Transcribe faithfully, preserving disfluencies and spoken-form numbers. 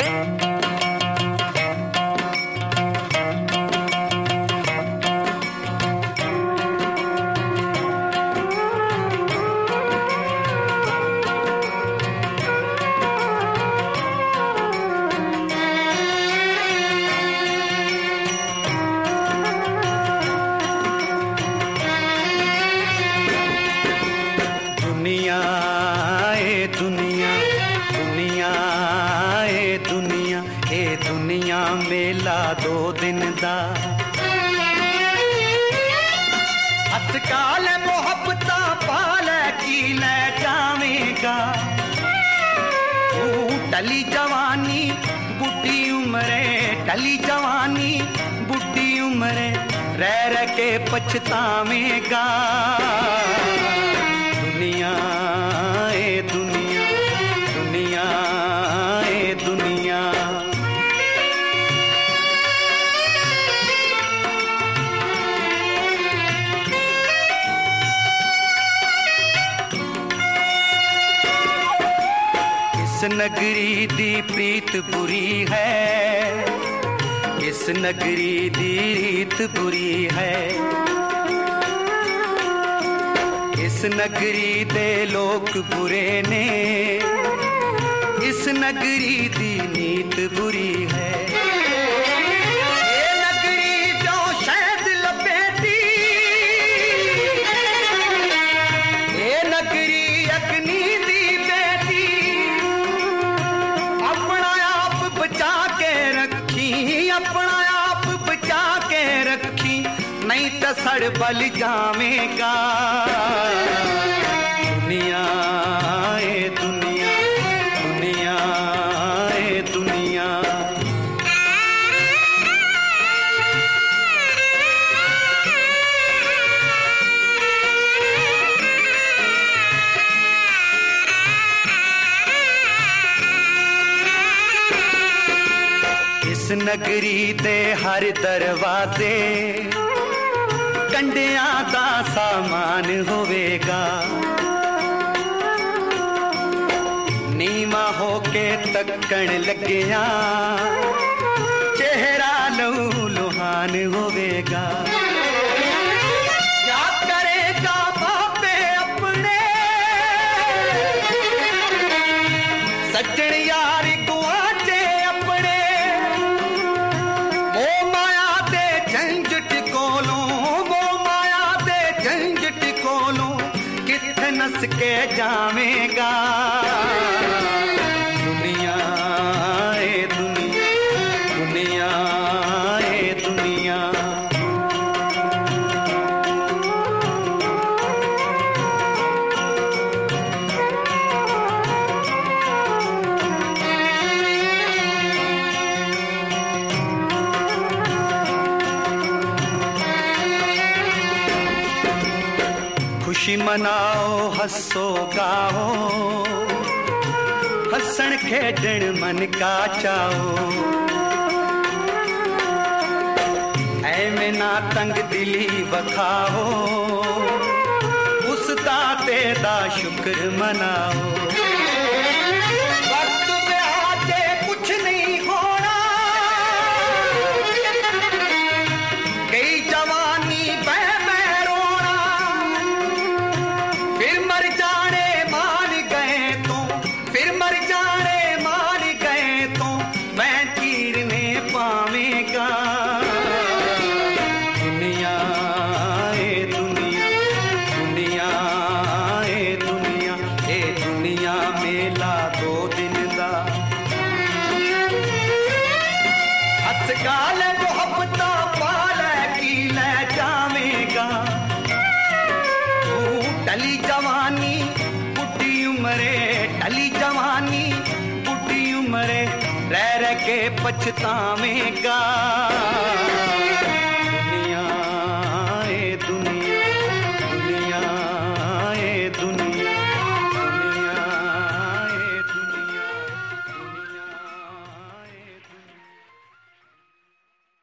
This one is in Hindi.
मेला दो दिन दा अस्काल मोहब्बता पाले की ले जावेगा तू टली जवानी बुढ़ी उम्रे टली जवानी बुढ़ी उम्रे रह रह के पछतावेगा दुनिया ए दुनिया दुनिया ए दुनिया इस नगरी दी प्रीत बुरी है इस नगरी दी रीत बुरी है इस नगरी दे लोग बुरे ने इस नगरी दी नीत बुरी है ये नगरी जो शायद लपेटी ये नगरी अग्नि दी बेटी अपना आप बचा के रखी अपना आप बचा के रखी नहीं तो सड़ बल जावेगा दुनिया ए दुनिया दुनिया ए दुनिया इस नगरी दे हर दरवाजे कंडिया दा सामान होवेगा नीवा होके तकन लगिया चेहरा लहू लुहान होवेगा क्या करेगा बापे अपने सज्जन यार गुआचे अपने वो माया दे झंझट कोलों वो माया दे झंझट कोलों किथ नस के जावेगा दुनिया ए दुनिया दुनिया ए दुनिया खुशी मनाओ हंसो गाओ हसन खेडन मन का चाओ ऐ ना तंग दिली बखाओ उस दाते दा शुक्र मनाओ वक्त पे आके कुछ नहीं होना गई जवानी बह बह रोना फिर मर जाने मान गए तो फिर मर जाने मान गए तो मैं चीरने पावेगा दुनिया ए दुनिया दुनिया ए दुनिया ए दुनिया मेला दो दिन दा अस्काल मोहब्बता पाले की ले जावेगा तू टली जवानी बुढ़ी उम्रे टली जवानी बुढ़ी उम्रे रह रह के पछतावेगा।